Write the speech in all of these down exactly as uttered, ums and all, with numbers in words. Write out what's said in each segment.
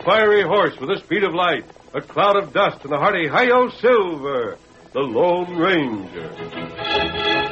fiery horse with the speed of light, a cloud of dust, and a hearty Hi-Yo Silver, the Lone Ranger.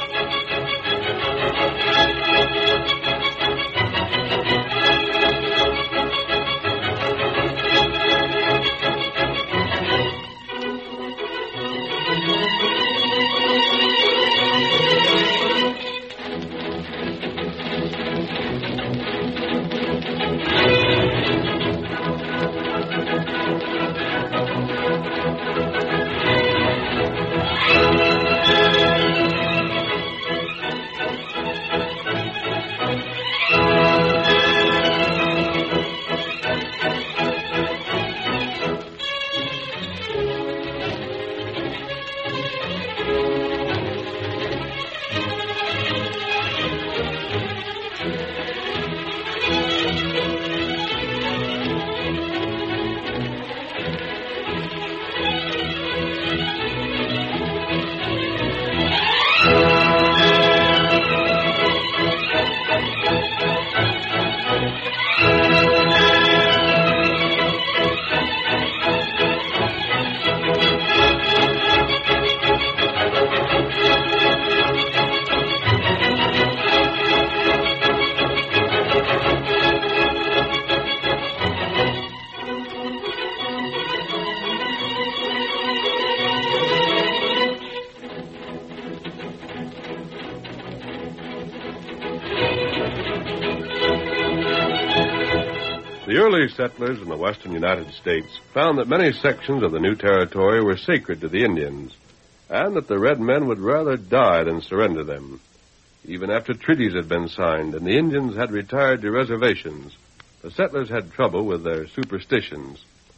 The early settlers in the western United States found that many sections of the new territory were sacred to the Indians, and that the red men would rather die than surrender them. Even after treaties had been signed and the Indians had retired to reservations, the settlers had trouble with their superstitions.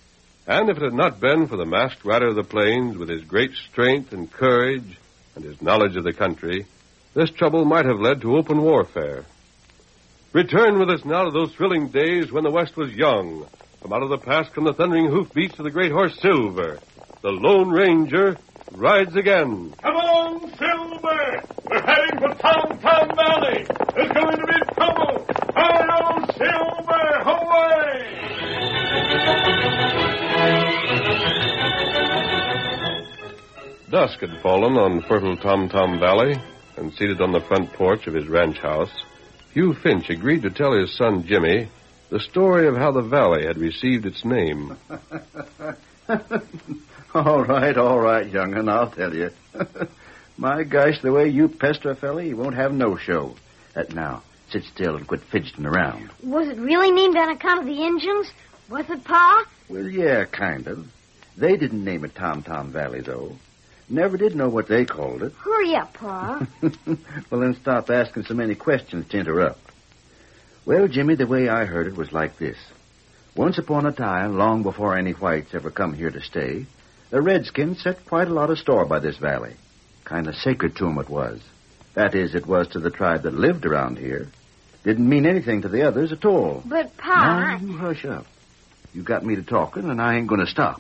And if it had not been for the masked rider of the plains with his great strength and courage and his knowledge of the country, this trouble might have led to open warfare. Return with us now to those thrilling days when the West was young. From out of the past come the thundering hoofbeats of the great horse Silver. The Lone Ranger rides again. Come on, Silver! We're heading for Tom Tom Valley. There's going to be trouble. Hi-yo, Silver! Away! Dusk had fallen on fertile Tom Tom Valley, and seated on the front porch of his ranch house, Hugh Finch agreed to tell his son Jimmy the story of how the valley had received its name. All right, all right, young'un, I'll tell you. My gosh, the way you pester a fella, you won't have no show. Uh, now, sit still and quit fidgeting around. Was it really named on account of the Injuns? Was it, Pa? Well, yeah, kind of. They didn't name it Tom Tom Valley, though. Never did know what they called it. Hurry up, Pa. Well, then stop asking so many questions to interrupt. Well, Jimmy, the way I heard it was like this. Once upon a time, long before any whites ever come here to stay, the Redskins set quite a lot of store by this valley. Kind of sacred to 'em it was. That is, it was to the tribe that lived around here. Didn't mean anything to the others at all. But, Pa... Now, you hush up. You got me to talking, and I ain't going to stop.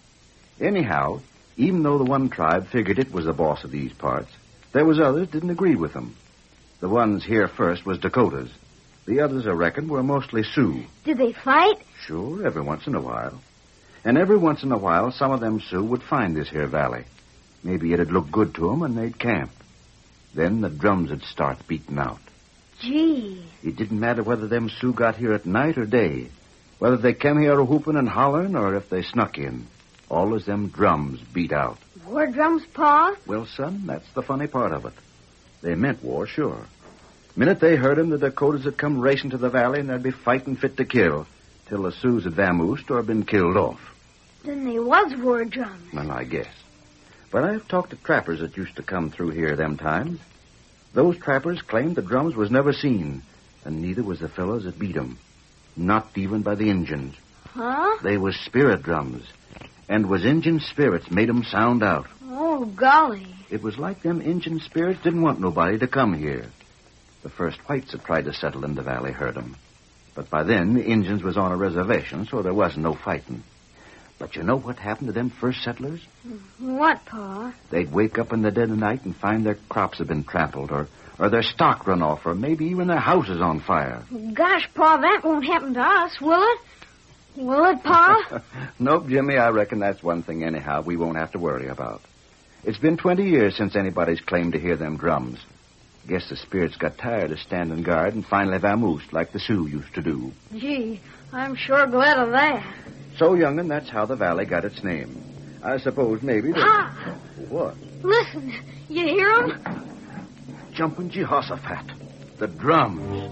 Anyhow, even though the one tribe figured it was the boss of these parts, there was others didn't agree with them. The ones here first was Dakotas. The others, I reckon, were mostly Sioux. Did they fight? Sure, every once in a while. And every once in a while, some of them Sioux would find this here valley. Maybe it'd look good to 'em, and they'd camp. Then the drums would start beating out. Gee. It didn't matter whether them Sioux got here at night or day, whether they came here whooping and hollering, or if they snuck in. All as them drums beat out. War drums, Pa? Well, son, that's the funny part of it. They meant war, sure. Minute they heard 'em, the Dakotas would come racing to the valley, and they'd be fighting fit to kill, till the Sioux had vamoosed or been killed off. Then they was war drums. Well, I guess. But I've talked to trappers that used to come through here them times. Those trappers claimed the drums was never seen, and neither was the fellows that beat 'em. Not even by the Injuns. Huh? They was spirit drums, and was Injun spirits made 'em sound out. Oh, golly. It was like them Injun spirits didn't want nobody to come here. The first whites that tried to settle in the valley heard 'em. But by then, the Injuns was on a reservation, so there wasn't no fighting. But you know what happened to them first settlers? What, Pa? They'd wake up in the dead of night and find their crops had been trampled, or, or their stock run off, or maybe even their houses on fire. Gosh, Pa, that won't happen to us, will it? Will it, Pa? Nope, Jimmy, I reckon that's one thing anyhow we won't have to worry about. It's been twenty years since anybody's claimed to hear them drums. Guess the spirits got tired of standing guard and finally vamoosed like the Sioux used to do. Gee, I'm sure glad of that. So, young'un, that's how the valley got its name. I suppose maybe that... Pa! What? Listen, you hear 'em? Jumping Jehoshaphat. The drums.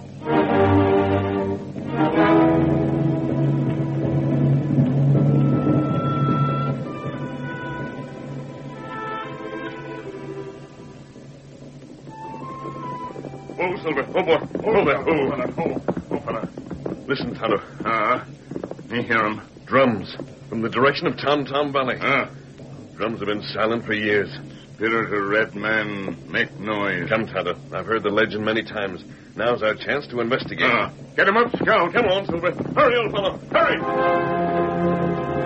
Oh, Silver. Oh, boy. Oh, there. Oh, oh, oh, fella. Listen, Tonto. Ah, me hear 'em. Drums from the direction of Tom Tom Valley. Ah, Drums have been silent for years. spirit of red man, make noise. Come, Tonto. I've heard the legend many times. Now's our chance to investigate. Ah, get him up, Scout. Come on, Silver. Hurry, old fellow. Hurry!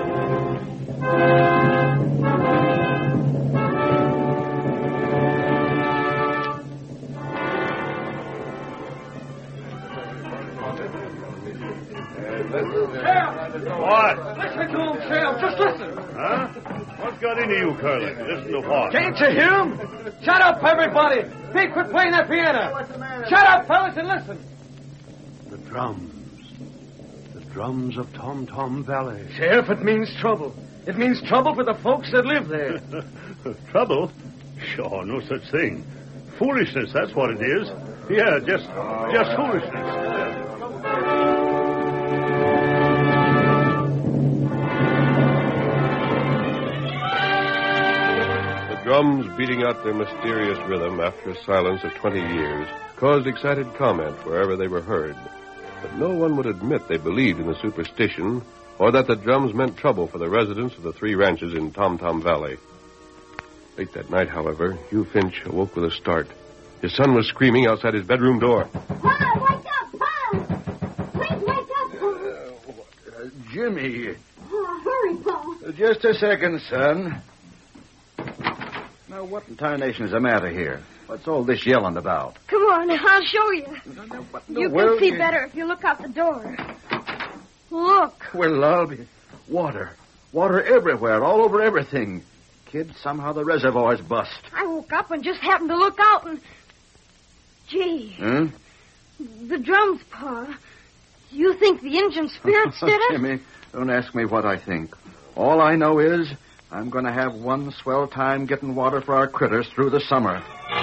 What? Listen to him, Sheriff. Just listen. Huh? What's got into you, Curly? Listen to what? Can't you hear him? Shut up, everybody. Pete, quit playing that piano. Shut up, fellas, and listen. The drums. The drums of Tom Tom Valley. Sheriff, it means trouble. It means trouble for the folks that live there. Trouble? Sure, no such thing. Foolishness, that's what it is. Yeah, just, just foolishness. Drums beating out their mysterious rhythm after a silence of twenty years caused excited comment wherever they were heard. But no one would admit they believed in the superstition or that the drums meant trouble for the residents of the three ranches in Tom Tom Valley. Late that night, however, Hugh Finch awoke with a start. His son was screaming outside his bedroom door. Pa, wake up, Pa! Please wake up, Pa. Uh, Jimmy. Oh, hurry, Pa. Just a second, son. Now, what in tarnation is the matter here? What's all this yelling about? Come on, I'll show you. What in the You world can see is- better if you look out the door. Look. Well, I'll be... Water. Water everywhere, all over everything. Kid, somehow the reservoir's bust. I woke up and just happened to look out and... Gee, Huh? the drums, Pa. You think the Injun spirits did it? Jimmy, don't ask me what I think. All I know is I'm going to have one swell time getting water for our critters through the summer.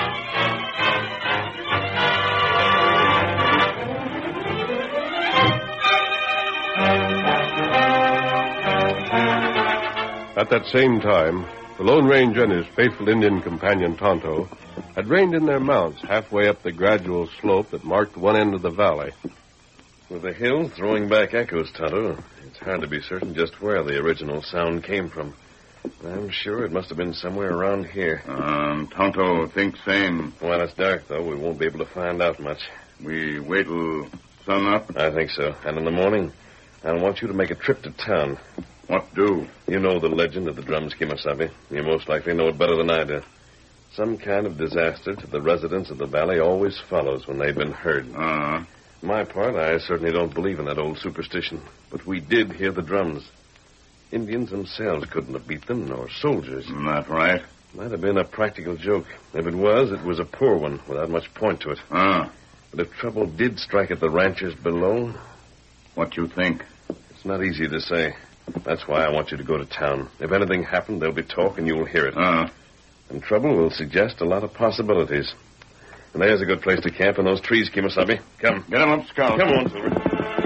At that same time, the Lone Ranger and his faithful Indian companion Tonto had reined in their mounts halfway up the gradual slope that marked one end of the valley. With the hill throwing back echoes, Tonto, it's hard to be certain just where the original sound came from. I'm sure it must have been somewhere around here. Um, Tonto thinks same. While it's dark, though, we won't be able to find out much. We wait till sun up. I think so. And in the morning, I want you to make a trip to town. What do? You know the legend of the drums, Kimasabi. You most likely know it better than I do. Some kind of disaster to the residents of the valley always follows when they've been heard. Uh-huh. My part, I certainly don't believe in that old superstition. But we did hear the drums. Indians themselves couldn't have beat them, nor soldiers. That right? Might have been a practical joke. If it was, it was a poor one, without much point to it. Ah. But if trouble did strike at the ranches below, What you think? it's not easy to say. That's why I want you to go to town. If anything happened, there'll be talk and you'll hear it. Uh, And trouble will suggest a lot of possibilities. And there's a good place to camp in those trees, Kimasabi. Come. get him up, Scout. Come on, Silver.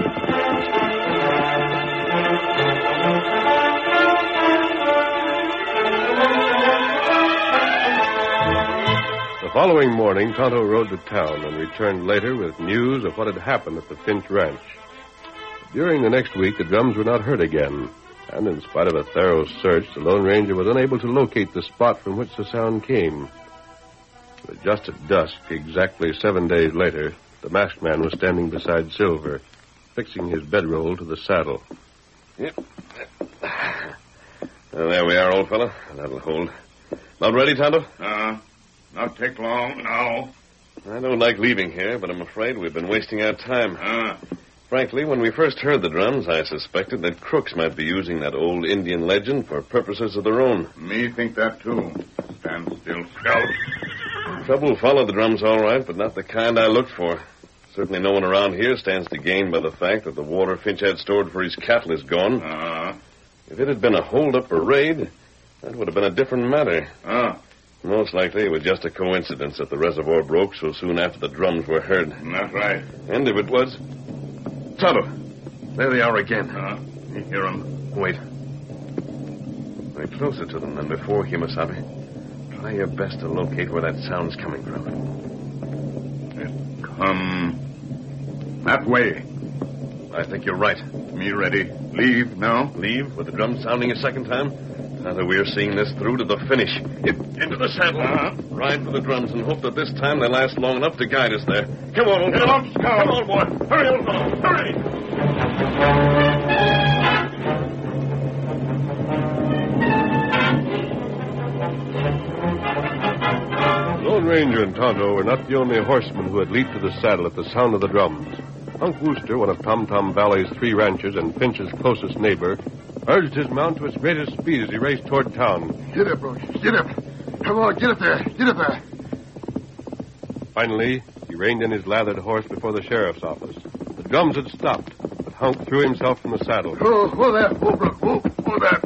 The following morning, Tonto rode to town and returned later with news of what had happened at the Finch Ranch. During the next week, the drums were not heard again, and in spite of a thorough search, the Lone Ranger was unable to locate the spot from which the sound came. But just at dusk, exactly seven days later, the masked man was standing beside Silver, fixing his bedroll to the saddle. Yep. Well, there we are, old fellow. That'll hold. About ready, Tonto? Uh, not take long now. I don't like leaving here, but I'm afraid we've been wasting our time. Uh, Frankly, when we first heard the drums, I suspected that crooks might be using that old Indian legend for purposes of their own. Me think that, too. Stand still, Scout. Trouble followed the drums all right, but not the kind I looked for. Certainly no one around here stands to gain by the fact that the water Finch had stored for his cattle is gone. Uh-huh. If it had been a hold-up or raid, that would have been a different matter. Ah. Most likely it was just a coincidence that the reservoir broke so soon after the drums were heard. That's right. And if it was... Tonto, there they are again. Uh-huh. You hear them? Wait. We're closer to them than before, Kimasabi. Try your best to locate where that sound's coming from. It come that way. I think you're right. Me ready. Leave now? Leave with the drum sounding a second time? Tonto, we're seeing this through to the finish. Get into the saddle. Uh-huh. Ride for the drums and hope that this time they last long enough to guide us there. Come on, old Get fellow. up, Scout. Come on, boy. Hurry, old fellow. Hurry. Lone Ranger and Tonto were not the only horsemen who had leaped to the saddle at the sound of the drums. Unc Wooster, one of Tom Tom Valley's three ranchers and Finch's closest neighbor, urged his mount to its greatest speed as he raced toward town. Get up, Unc. Get up. Come on, get up there. Get up there. Finally, he reined in his lathered horse before the sheriff's office. The drums had stopped, but Hunk threw himself from the saddle. Oh, whoa there. Whoa, bro. Whoa, whoa there.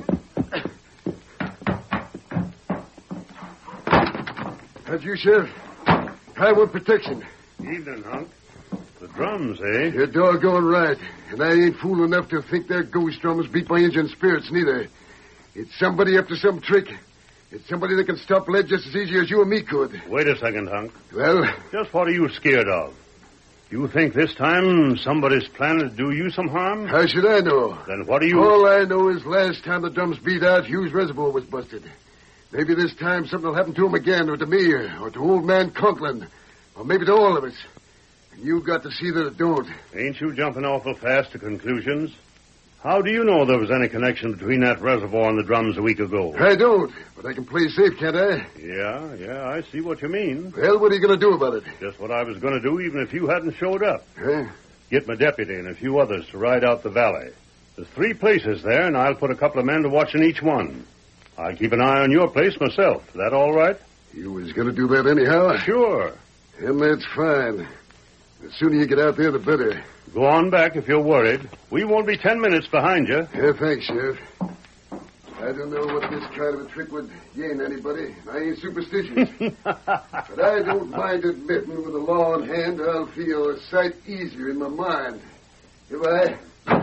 That's you, Sheriff. I want protection. Evening, Hunk. The drums, eh? You're doggone right. And I ain't fool enough to think they're ghost drums beat by Indian spirits, neither. It's somebody up to some trick. It's somebody that can stop lead just as easy as you or me could. Wait a second, Hunk. Well? Just what are you scared of? You think this time somebody's planning to do you some harm? How should I know? Then what do you... All I know is last time the drums beat out, Hughes Reservoir was busted. Maybe this time something will happen to him again, or to me, or to old man Conklin, or maybe to all of us. And you've got to see that it don't. Ain't you jumping awful fast to conclusions? How do you know there was any connection between that reservoir and the drums a week ago? I don't, but I can play safe, can't I? Yeah, yeah, I see what you mean. Well, what are you going to do about it? Just what I was going to do even if you hadn't showed up. Huh? Get my deputy and a few others to ride out the valley. There's three places there, and I'll put a couple of men to watch in each one. I'll keep an eye on your place myself. Is that all right? You was going to do that anyhow? Sure. And that's fine. The sooner you get out there, the better. Go on back if you're worried. We won't be ten minutes behind you. Yeah, thanks, Sheriff. I don't know what this kind of a trick would gain anybody. I ain't superstitious. But I don't mind admitting with the law in hand, I'll feel a sight easier in my mind. Goodbye.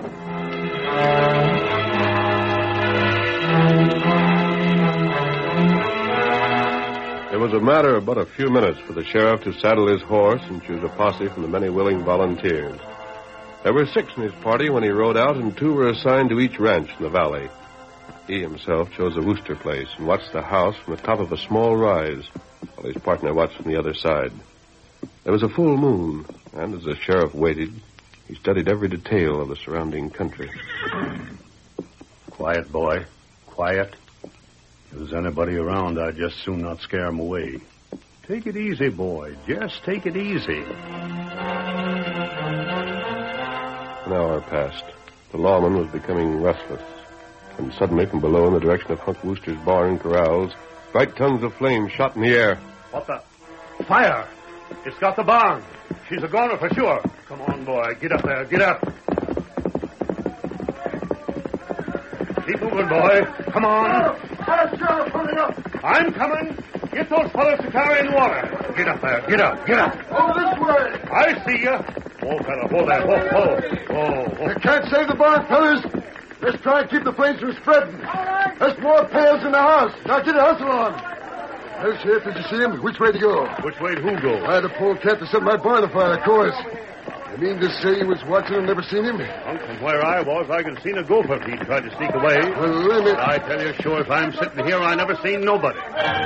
It was a matter of but a few minutes for the sheriff to saddle his horse and choose a posse from the many willing volunteers. There were six in his party when he rode out, and two were assigned to each ranch in the valley. He himself chose a Wooster place and watched the house from the top of a small rise, while his partner watched from the other side. There was a full moon, and as the sheriff waited, he studied every detail of the surrounding country. Quiet, boy. Quiet. If there's anybody around, I'd just soon not scare 'em away. Take it easy, boy. Just take it easy. An hour passed. The lawman was becoming restless. And suddenly, from below in the direction of Hunk Wooster's barn and corrals, bright tongues of flame shot in the air. What the? Fire! It's got the barn. She's a goner for sure. Come on, boy. Get up there. Get up. Keep moving, boy. Come on. I'm coming. Get those fellows to carry in water. Get up there. Get up. Get up. Oh, this way. I see you. Whoa, fella. Whoa there. Whoa, whoa. Whoa, whoa. You can't save the barn, fellas. Let's try and keep the flames from spreading. There's more pails in the house. Now get a hustle on. Well, Sheriff, did you see him? Which way to go? Which way did who go? I had a polecat to set my barn afire, of course. You mean to say you was watching and never seen him? Well, from where I was, I could seen a gopher if he tried to sneak away. Well, limit. But I tell you, sure, if I'm sitting here, I never seen nobody.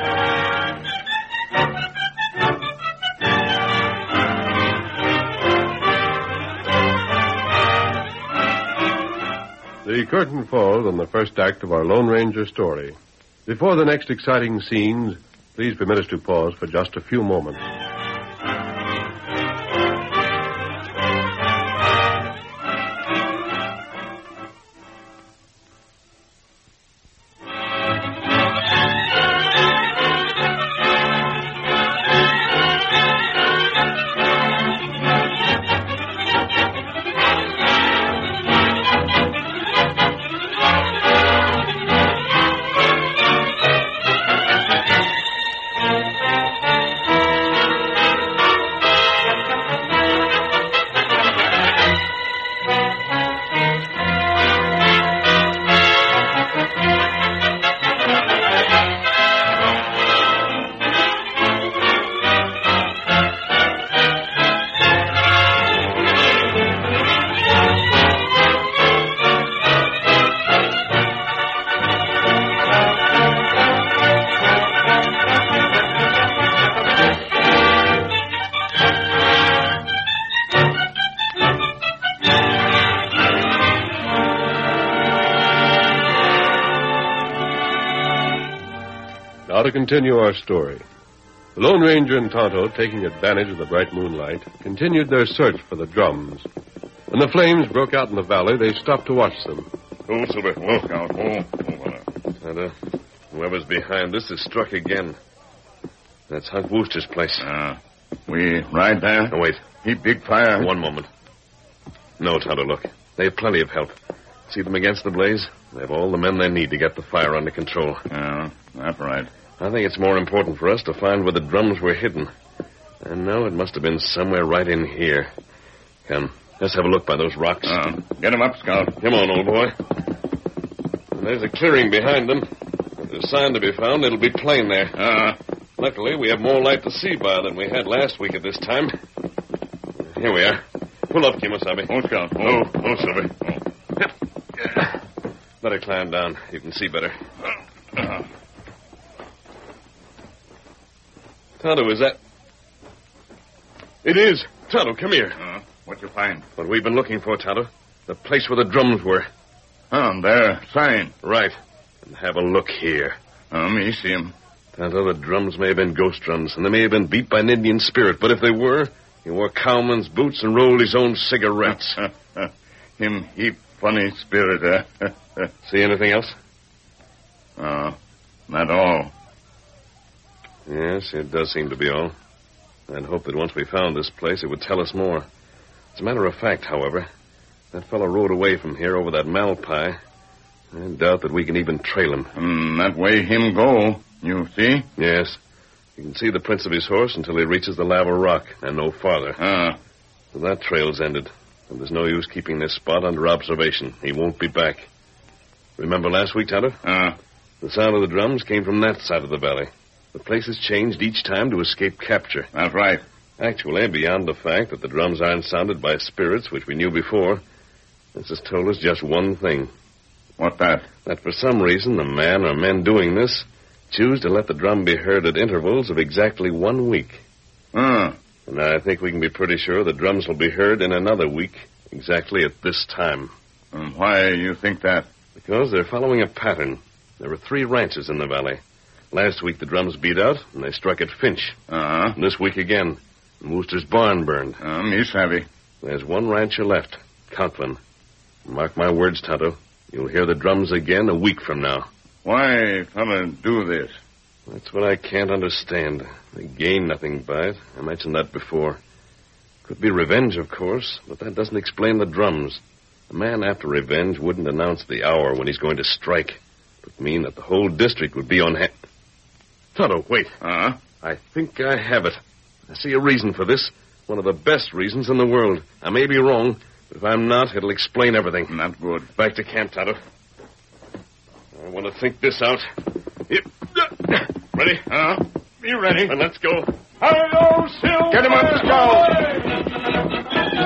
The curtain falls on the first act of our Lone Ranger story. Before the next exciting scenes, please permit us to pause for just a few moments. Now to continue our story. The Lone Ranger and Tonto, taking advantage of the bright moonlight, continued their search for the drums. When the flames broke out in the valley, they stopped to watch them. Oh, Silver. Oh, Scout. Oh, oh, Tonto, whoever's behind this has struck again. That's Hunt Wooster's place. Uh, we ride there? Oh, wait. Heap big fire. One moment. No, Tonto, look. They have plenty of help. See them against the blaze? They have all the men they need to get the fire under control. Yeah, that's right. I think it's more important for us to find where the drums were hidden. And no, it must have been somewhere right in here. Come, let's have a look by those rocks. Uh, get 'em up, Scout. Come on, old boy. And there's a clearing behind them. If there's a sign to be found, it'll be plain there. Uh, Luckily, we have more light to see by than we had last week at this time. Here we are. Pull up, Kimosabe. oh, Scout. Oh, oh, Silver. Oh. Better climb down. You can see better. Uh, Tonto, is that... It is. Tonto, come here. uh, what you find? What we've been looking for, Tonto. The place where the drums were. Um, there, sign. Right. And have a look here. Um, me see 'em. Tonto, the drums may have been ghost drums, and they may have been beat by an Indian spirit, but if they were, he wore cowman's boots and rolled his own cigarettes. Him heap funny spirit, eh? See anything else? Uh, not all. Yes, it does seem to be all. I'd hope that once we found this place, it would tell us more. As a matter of fact, however, that fellow rode away from here over that Malpai. I doubt that we can even trail him. Um, that way him go, you see? Yes. You can see the prints of his horse until he reaches the lava rock, and no farther. Uh, So that trail's ended, and there's no use keeping this spot under observation. He won't be back. Remember last week, Tonto? uh, The sound of the drums came from that side of the valley. The place has changed each time to escape capture. that's right. Actually, beyond the fact that the drums aren't sounded by spirits, which we knew before, this has told us just one thing. What that? That for some reason, the man or men doing this choose to let the drum be heard at intervals of exactly one week. Uh, And I think we can be pretty sure the drums will be heard in another week, exactly at this time. um, why you think that? Because they're following a pattern. There were three ranches in the valley. Last week the drums beat out, and they struck at Finch. Uh-huh. And this week again, Wooster's barn burned. Um, me savvy. There's one rancher left, Conklin. Mark my words, Tonto. You'll hear the drums again a week from now. Why fella do this? That's what I can't understand. They gain nothing by it. I mentioned that before. Could be revenge, of course, but that doesn't explain the drums. A man after revenge wouldn't announce the hour when he's going to strike. It would mean that the whole district would be on hand. Tonto, wait. Uh-huh. I think I have it. I see a reason for this. One of the best reasons in the world. I may be wrong, but if I'm not, it'll explain everything. Not good. Back to camp, Tonto. I want to think this out. Yep. Ready? Uh-huh. You ready? Then let's go. Hello, Silver! Get him up, Scout!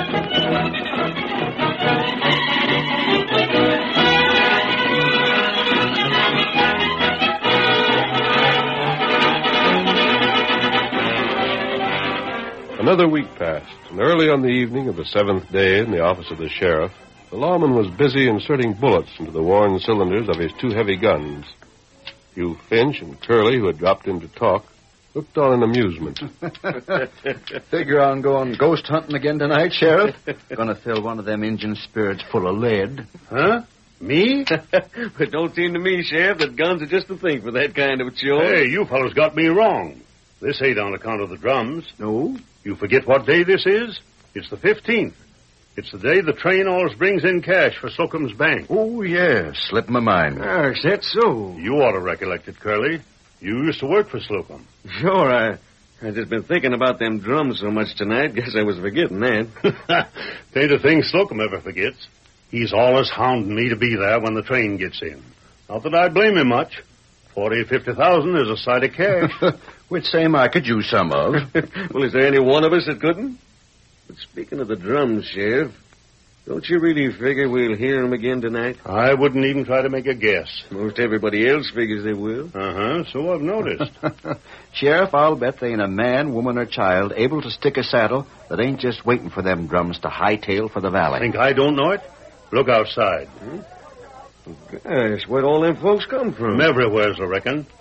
Another week passed, and early on the evening of the seventh day in the office of the sheriff, the lawman was busy inserting bullets into the worn cylinders of his two heavy guns. Hugh Finch and Curly, who had dropped in to talk, looked on in amusement. Figure on going ghost hunting again tonight, Sheriff? Gonna fill one of them Injun spirits full of lead. Huh? Me? It don't seem to me, Sheriff, that guns are just the thing for that kind of a chore. Hey, you fellows got me wrong. This ain't on account of the drums. No? You forget what day this is? It's the fifteenth. It's the day the train always brings in cash for Slocum's bank. Oh, yeah. Slipped my mind. Gosh, that's so. You ought to recollect it, Curly. You used to work for Slocum. Sure, I, I just been thinking about them drums so much tonight. Guess I was forgetting that. Ain't a thing Slocum ever forgets. He's always hounding me to be there when the train gets in. Not that I blame him much. Forty or fifty thousand is a sight of cash. Which same I could use some of. Well, is there any one of us that couldn't? But speaking of the drums, Sheriff, don't you really figure we'll hear them again tonight? I wouldn't even try to make a guess. Most everybody else figures they will. Uh-huh, so I've noticed. Sheriff, I'll bet there ain't a man, woman, or child able to stick a saddle that ain't just waiting for them drums to hightail for the valley. Think I don't know it? Look outside. Hmm? Gosh, where'd all them folks come from? From everywheres, I reckon.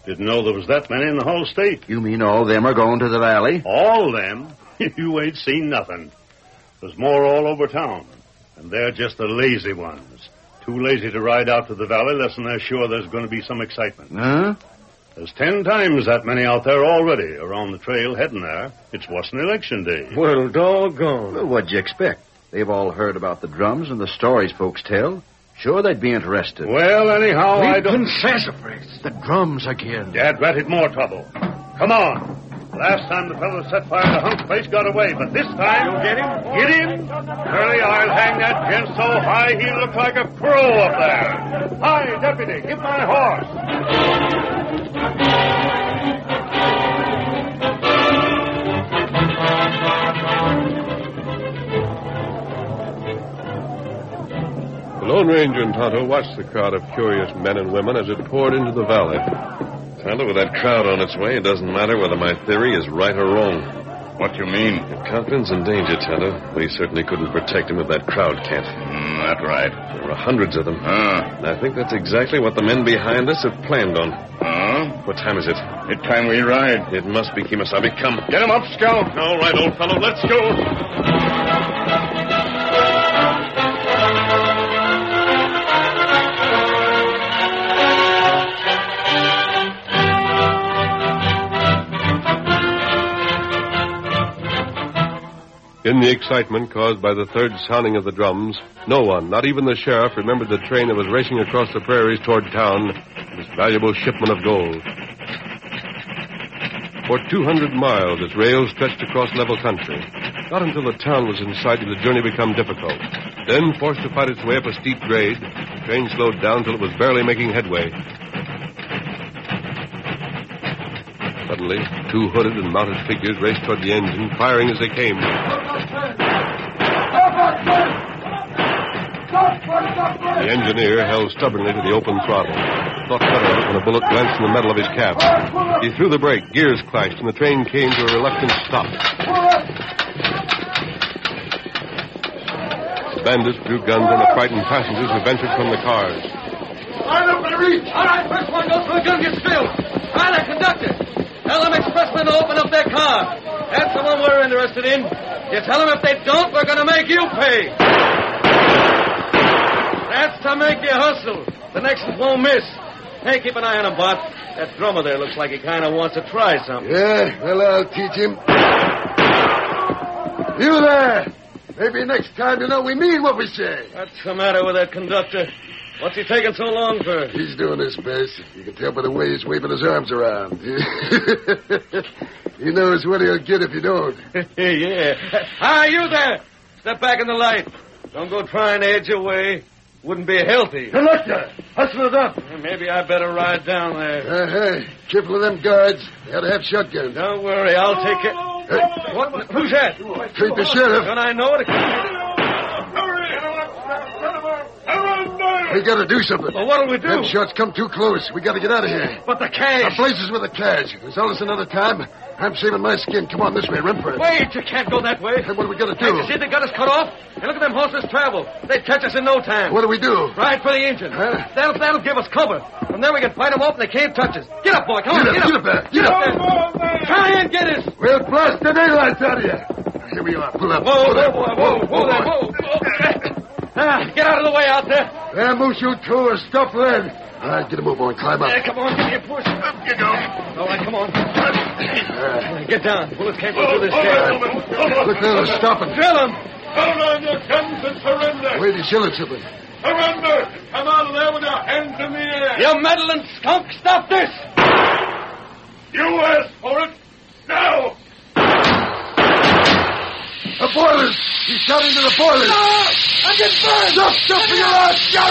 Didn't know there was that many in the whole state. You mean all them are going to the valley? All them? You ain't seen nothing. There's more all over town. And they're just the lazy ones. Too lazy to ride out to the valley less than they're sure there's going to be some excitement. Huh? There's ten times that many out there already around the trail heading there. It's worse than election day. Well, doggone. Well, what'd you expect? They've all heard about the drums and the stories folks tell. Sure, they'd be interested. Well, anyhow, I don't... sassafras. The drums again. Dad ratted more trouble. Come on. Last time the fellow set fire to Hunk's place got away, but this time... You'll get him? Get him? Curly, I'll hang that gent so high he'll look like a crow up there. Hi, deputy, get my horse. The Lone Ranger and Tonto watched the crowd of curious men and women as it poured into the valley. Tonto, with that crowd on its way, it doesn't matter whether my theory is right or wrong. What do you mean? If Conklin's in danger, Tonto, we certainly couldn't protect him if that crowd can't. Mm, that's right. There are hundreds of them. Huh? And I think that's exactly what the men behind us have planned on. Huh? What time is it? It's time we ride. It must be Kimasabi. Come. Get him up, Scout. All right, old fellow, let's go. In the excitement caused by the third sounding of the drums, no one, not even the sheriff, remembered the train that was racing across the prairies toward town, this valuable shipment of gold. For two hundred miles, its rails stretched across level country. Not until the town was in sight did the journey become difficult. Then, forced to fight its way up a steep grade, the train slowed down till it was barely making headway. Suddenly, two hooded and mounted figures raced toward the engine, firing as they came. The engineer held stubbornly to the open throttle. Thought better of it when a bullet glanced in the metal of his cap. He threw the brake, gears clashed, and the train came to a reluctant stop. The bandits drew guns on the frightened passengers who ventured from the cars. Line up and reach! All right, first one goes for a gun gets filled. All right, conductor. Tell them expressmen to open up their car. That's the one we're interested in. You tell them if they don't, we're going to make you pay. That's to make you hustle. The next one won't miss. Hey, keep an eye on him, Bart. That drummer there looks like he kind of wants to try something. Yeah, well, I'll teach him. You there. Maybe next time you know we mean what we say. What's the matter with that conductor? What's he taking so long for? He's doing his best. You can tell by the way he's waving his arms around. He knows what he'll get if you don't. Yeah. Hi, you there. Step back in the light. Don't go trying to edge away. Wouldn't be healthy. Conductor, hustle it up. Maybe I better ride down there. Uh-huh. Careful of them guards. They ought to have shotguns. Don't worry, I'll take it. Hey. What? Who's that? Treat the sheriff. Don't I know it? We gotta do something. Well, what'll we do? Them shots come too close. We gotta get out of here. But the cash. The places with the cash. There's all this another time. I'm saving my skin. Come on this way, Renford. Wait, you can't go that way. Hey, what are we gonna do? Can't you see they got us cut off? And look at them horses travel. They'd catch us in no time. What do we do? Ride for the engine. Huh? That'll, that'll give us cover. From there we can fight them off and they can't touch us. Get up, boy. Come Get on, up, get up there. Get up there. Try and get us. We'll blast the daylights out of you. Here we are. Pull up. Whoa, Pull whoa, up. whoa, whoa, whoa, there, whoa, whoa. Ah, get out of the way out there. There, Moose, you two are stuff lead. All right, get a move on. Climb up. Yeah, come on, give me a push. Up you go. All right, come on. Uh, Get down. Bullets can't go through this jam. Look, they're stopping. Drill them. Hold on your guns and surrender. Wait, he's yelling something. Surrender. Come out of there with your hands in the air. You meddling skunk, stop this. You asked for it. Now. The boilers! He's shot into the boilers! No! I'm getting burned! Stop! Stop for your life! Stop!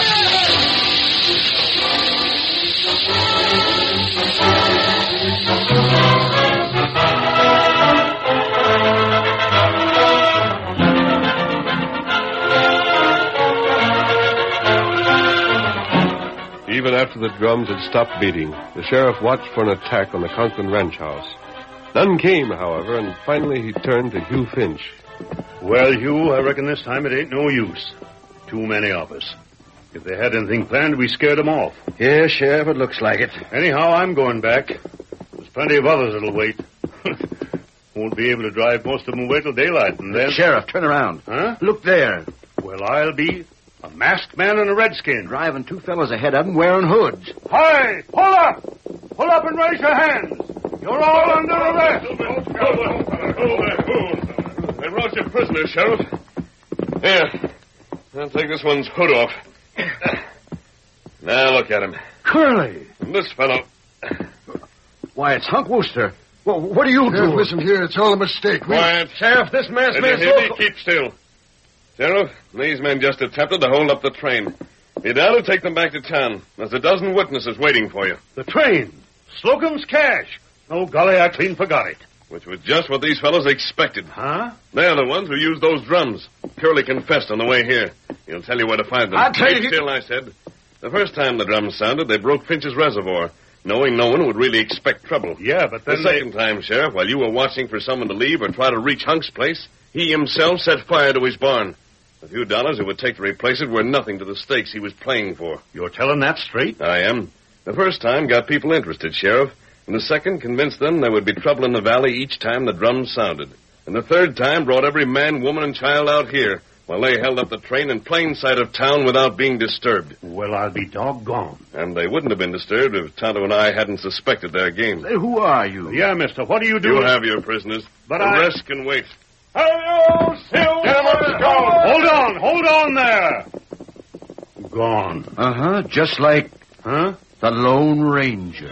Even after the drums had stopped beating, the sheriff watched for an attack on the Conklin ranch house. None came, however, and finally he turned to Hugh Finch. Well, Hugh, I reckon this time it ain't no use. Too many of us. If they had anything planned, we scared them off. Yeah, Sheriff, it looks like it. Anyhow, I'm going back. There's plenty of others that'll wait. Won't be able to drive most of them away till daylight, and then... Sheriff, turn around. Huh? Look there. Well, I'll be a masked man and a redskin. Driving two fellas ahead of them wearing hoods. Hi! Pull up! Pull up and raise your hands. You're all under arrest. They brought you prisoners, Sheriff. Here. I'll take this one's hood off. Now look at him. Curly! And this fellow. Why, it's Hunk Wooster. Well, what are you Sheriff, doing? listen here. It's all a mistake. We... Quiet. Sheriff, this masked Did you man's hear me? so... Keep still. Sheriff, these men just attempted to hold up the train. You doubt to take them back to town. There's a dozen witnesses waiting for you. The train. Slocum's cash. Oh, golly, I clean forgot it. Which was just what these fellows expected. Huh? They're the ones who used those drums. Curly confessed on the way here. He'll tell you where to find them. I'll tell Keep you- still, I said. The first time the drums sounded, they broke Finch's reservoir, knowing no one would really expect trouble. Yeah, but then The they... second time, Sheriff, while you were watching for someone to leave or try to reach Hunk's place, he himself set fire to his barn. The few dollars it would take to replace it were nothing to the stakes he was playing for. You're telling that straight? I am. The first time got people interested, Sheriff. And the second convinced them there would be trouble in the valley each time the drums sounded. And the third time brought every man, woman, and child out here while they held up the train in plain sight of town without being disturbed. Well, I'll be doggone. And they wouldn't have been disturbed if Tonto and I hadn't suspected their game. Say, who are you? Yeah, mister, what do you do? You have your prisoners. But the I- rest can wait. Hello, Silver! Hold on, hold on there. Gone. Uh-huh, just like Huh? the Lone Ranger.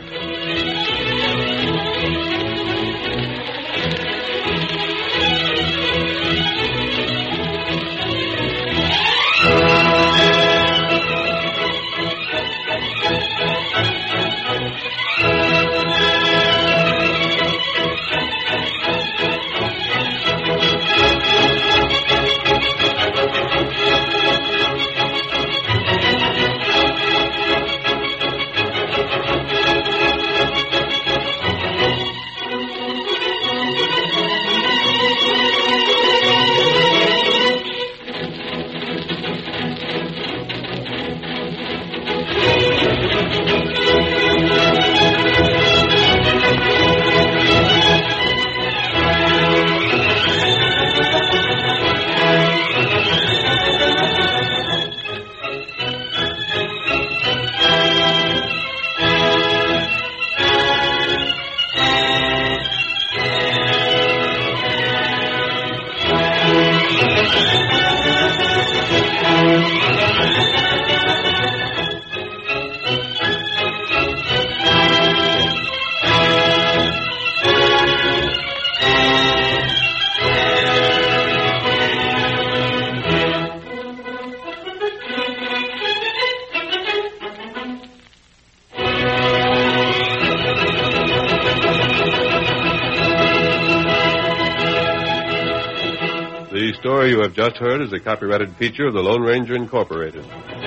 The story you have just heard is a copyrighted feature of the Lone Ranger Incorporated.